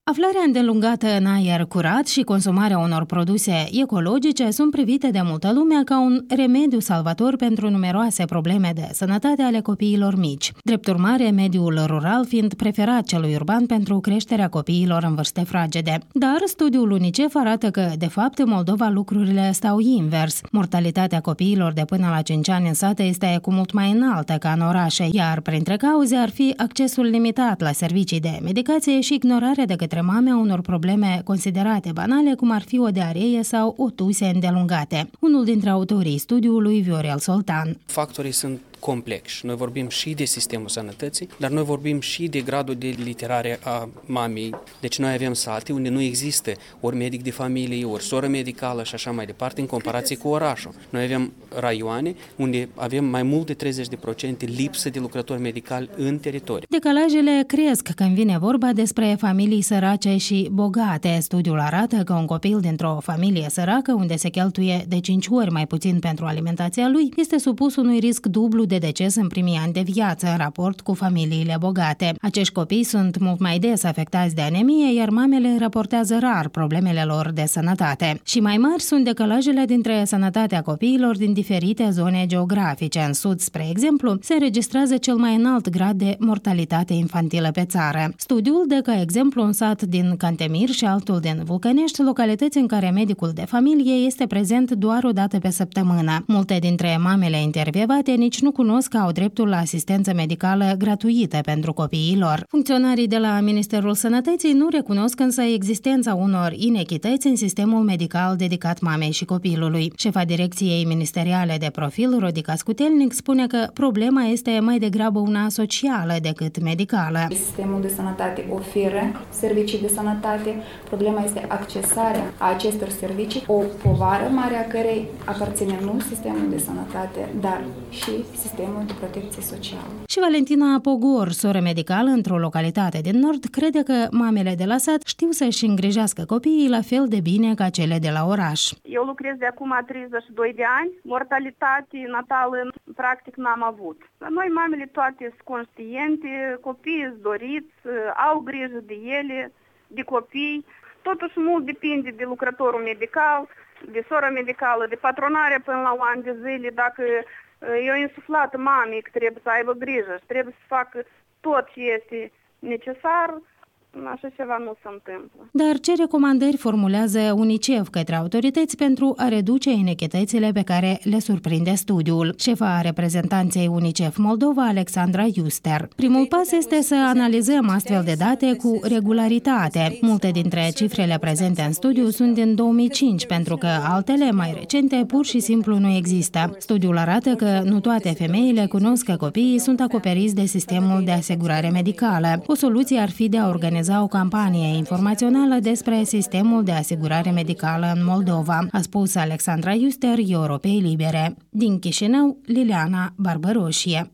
Aflarea îndelungată în aer curat și consumarea unor produse ecologice sunt privite de multă lume ca un remediu salvator pentru numeroase probleme de sănătate ale copiilor mici. Drept urmare, mediul rural fiind preferat celui urban pentru creșterea copiilor în vârste fragede. Dar studiul UNICEF arată că, de fapt, în Moldova lucrurile stau invers. Mortalitatea copiilor de până la 5 ani în sate este cu mult mai înaltă ca în orașe, iar printre cauze ar fi accesul limitat la servicii de medicație și ignorarea de către mame a unor probleme considerate banale, cum ar fi o diaree sau o tuse îndelungate. Unul dintre autorii studiului, Viorel Soltan. Factorii sunt complexi. Noi vorbim și de sistemul sănătății, dar noi vorbim și de gradul de literare a mamei. Deci noi avem sate unde nu există ori medic de familie, ori soră medicală și așa mai departe, în comparație cu orașul. Noi avem raioane unde avem mai mult de 30% lipsă de lucrători medicali în teritoriu. Decalajele cresc când vine vorba despre familii sărace și bogate. Studiul arată că un copil dintr-o familie săracă, unde se cheltuie de 5 ori mai puțin pentru alimentația lui, este supus unui risc dublu de deces în primii ani de viață, în raport cu familiile bogate. Acești copii sunt mult mai des afectați de anemie, iar mamele raportează rar problemele lor de sănătate. Și mai mari sunt decalajele dintre sănătatea copiilor din diferite zone geografice. În sud, spre exemplu, se înregistrează cel mai înalt grad de mortalitate infantilă pe țară. Studiul dă ca exemplu un sat din Cantemir și altul din Vulcănești, localități în care medicul de familie este prezent doar o dată pe săptămână. Multe dintre mamele intervievate nici nu cunosc că au dreptul la asistență medicală gratuită pentru copiii lor. Funcționarii de la Ministerul Sănătății nu recunosc însă existența unor inechități în sistemul medical dedicat mamei și copilului. Șefa Direcției Ministeriale de Profil, Rodica Scutelnic, spune că problema este mai degrabă una socială decât medicală. Sistemul de sănătate oferă servicii de sănătate, problema este accesarea a acestor servicii, o povară mare a cărei aparține nu sistemul de sănătate, dar și sistemul de protecție socială. Și Valentina Pogor, soră medicală într-o localitate din nord, crede că mamele de la sat știu să-și îngrijească copiii la fel de bine ca cele de la oraș. Eu lucrez de acum 32 de ani, mortalitate natală practic n-am avut. Noi, mamele, toate sunt conștiente, copiii sunt doriți, au grijă de ele, de copii. Totuși mult depinde de lucrătorul medical, de sora medicală, de patronare până la un an de zile, dacă eu insuflat mamei că trebuie să aibă grijă și trebuie să facă tot ce este necesar, așa ceva nu se întâmplă. Dar ce recomandări formulează UNICEF către autorități pentru a reduce inechitățile pe care le surprinde studiul? Șefa reprezentanței UNICEF Moldova, Alexandra Juster. Primul pas este să analizăm astfel de date cu regularitate. Multe dintre cifrele prezente în studiu sunt din 2005, pentru că altele mai recente pur și simplu nu există. Studiul arată că nu toate femeile cunosc că copiii sunt acoperiți de sistemul de asigurare medicală. O soluție ar fi de a organiza o campanie informațională despre sistemul de asigurare medicală în Moldova, a spus Alexandra Juster, Europei Libere. Din Chișinău, Liliana Barbăroșie.